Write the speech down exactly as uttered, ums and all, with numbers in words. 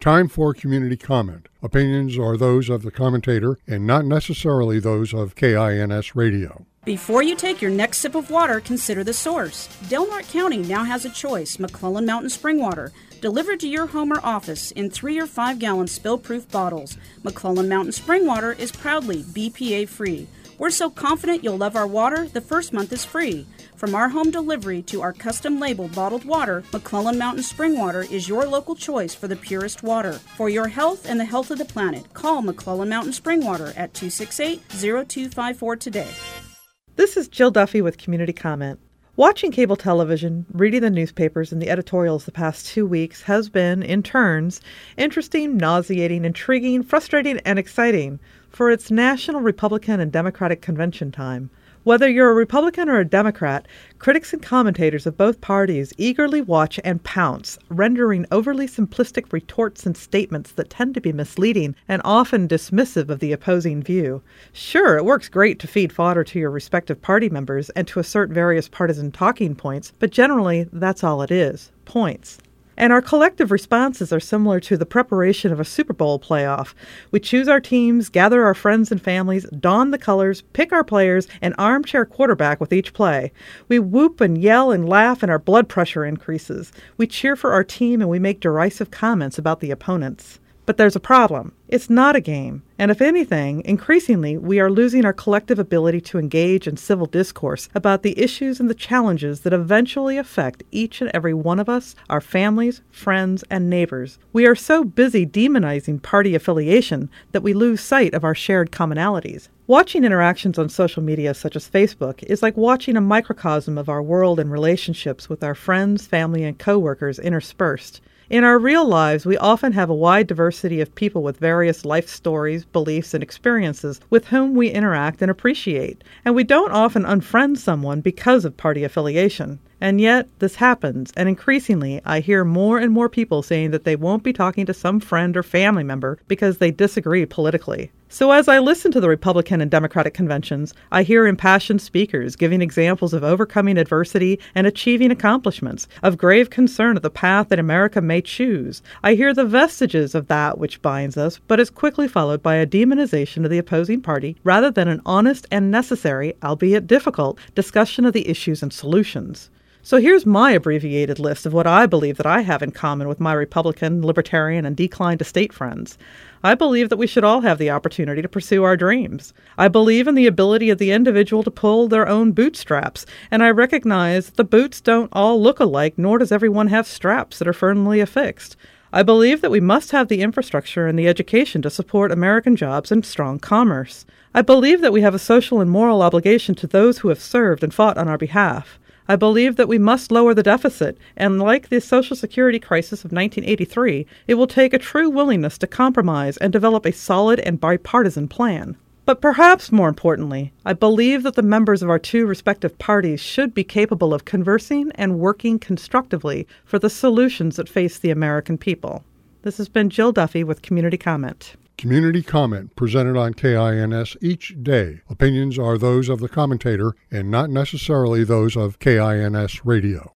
Time for community comment. Opinions are those of the commentator and not necessarily those of K I N S Radio. Before you take your next sip of water, consider the source. Del Norte County now has a choice, McClellan Mountain Spring Water, delivered to your home or office in three or five gallon spill-proof bottles. McClellan Mountain Spring Water is proudly B P A-free. We're so confident you'll love our water, the first month is free. From our home delivery to our custom-labeled bottled water, McClellan Mountain Spring Water is your local choice for the purest water. For your health and the health of the planet, call McClellan Mountain Spring Water at two six eight, zero two five four today. This is Jill Duffy with Community Comment. Watching cable television, reading the newspapers, and the editorials the past two weeks has been, in turns, interesting, nauseating, intriguing, frustrating, and exciting, for it's National Republican and Democratic Convention time. Whether you're a Republican or a Democrat, critics and commentators of both parties eagerly watch and pounce, rendering overly simplistic retorts and statements that tend to be misleading and often dismissive of the opposing view. Sure, it works great to feed fodder to your respective party members and to assert various partisan talking points, but generally that's all it is, points. And our collective responses are similar to the preparation of a Super Bowl playoff. We choose our teams, gather our friends and families, don the colors, pick our players, and armchair quarterback with each play. We whoop and yell and laugh, and our blood pressure increases. We cheer for our team, and we make derisive comments about the opponents. But there's a problem. It's not a game. And if anything, increasingly, we are losing our collective ability to engage in civil discourse about the issues and the challenges that eventually affect each and every one of us, our families, friends, and neighbors. We are so busy demonizing party affiliation that we lose sight of our shared commonalities. Watching interactions on social media such as Facebook is like watching a microcosm of our world and relationships with our friends, family, and coworkers interspersed. In our real lives, we often have a wide diversity of people with various life stories, beliefs, and experiences with whom we interact and appreciate, and we don't often unfriend someone because of party affiliation. And yet, this happens, and increasingly, I hear more and more people saying that they won't be talking to some friend or family member because they disagree politically. So as I listen to the Republican and Democratic conventions, I hear impassioned speakers giving examples of overcoming adversity and achieving accomplishments, of grave concern of the path that America may choose. I hear the vestiges of that which binds us, but is quickly followed by a demonization of the opposing party rather than an honest and necessary, albeit difficult, discussion of the issues and solutions. So here's my abbreviated list of what I believe that I have in common with my Republican, Libertarian, and Decline to State friends. I believe that we should all have the opportunity to pursue our dreams. I believe in the ability of the individual to pull their own bootstraps, and I recognize that the boots don't all look alike, nor does everyone have straps that are firmly affixed. I believe that we must have the infrastructure and the education to support American jobs and strong commerce. I believe that we have a social and moral obligation to those who have served and fought on our behalf. I believe that we must lower the deficit, and like the Social Security crisis of nineteen eighty-three, it will take a true willingness to compromise and develop a solid and bipartisan plan. But perhaps more importantly, I believe that the members of our two respective parties should be capable of conversing and working constructively for the solutions that face the American people. This has been Jill Duffy with Community Comment. Community comment presented on K I N S each day. Opinions are those of the commentator and not necessarily those of K I N S Radio.